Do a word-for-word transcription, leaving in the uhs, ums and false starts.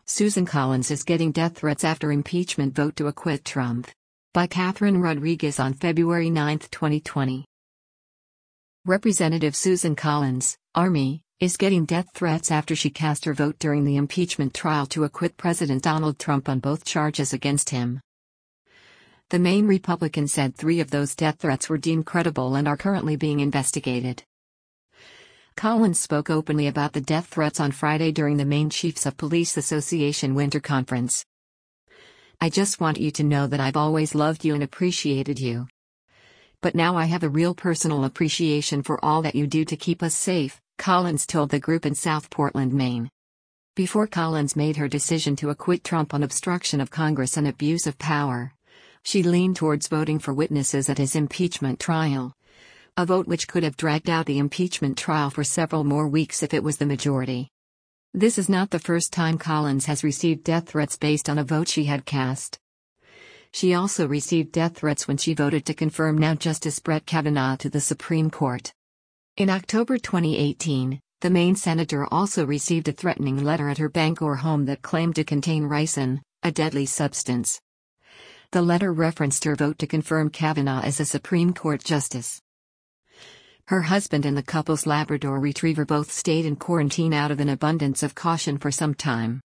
Susan Collins is getting death threats after impeachment vote to acquit Trump. By Catherine Rodriguez on February ninth, twenty twenty. Representative Susan Collins, Army, is getting death threats after she cast her vote during the impeachment trial to acquit President Donald Trump on both charges against him. The Maine Republican said three of those death threats were deemed credible and are currently being investigated. Collins spoke openly about the death threats on Friday during the Maine Chiefs of Police Association Winter Conference. "I just want you to know that I've always loved you and appreciated you. But now I have a real personal appreciation for all that you do to keep us safe," Collins told the group in South Portland, Maine. Before Collins made her decision to acquit Trump on obstruction of Congress and abuse of power, she leaned towards voting for witnesses at his impeachment trial. A vote which could have dragged out the impeachment trial for several more weeks if it was the majority. This is not the first time Collins has received death threats based on a vote she had cast. She also received death threats when she voted to confirm now Justice Brett Kavanaugh to the Supreme Court. In October twenty eighteen, the Maine senator also received a threatening letter at her Bangor home that claimed to contain ricin, a deadly substance. The letter referenced her vote to confirm Kavanaugh as a Supreme Court justice. Her husband and the couple's Labrador retriever both stayed in quarantine out of an abundance of caution for some time.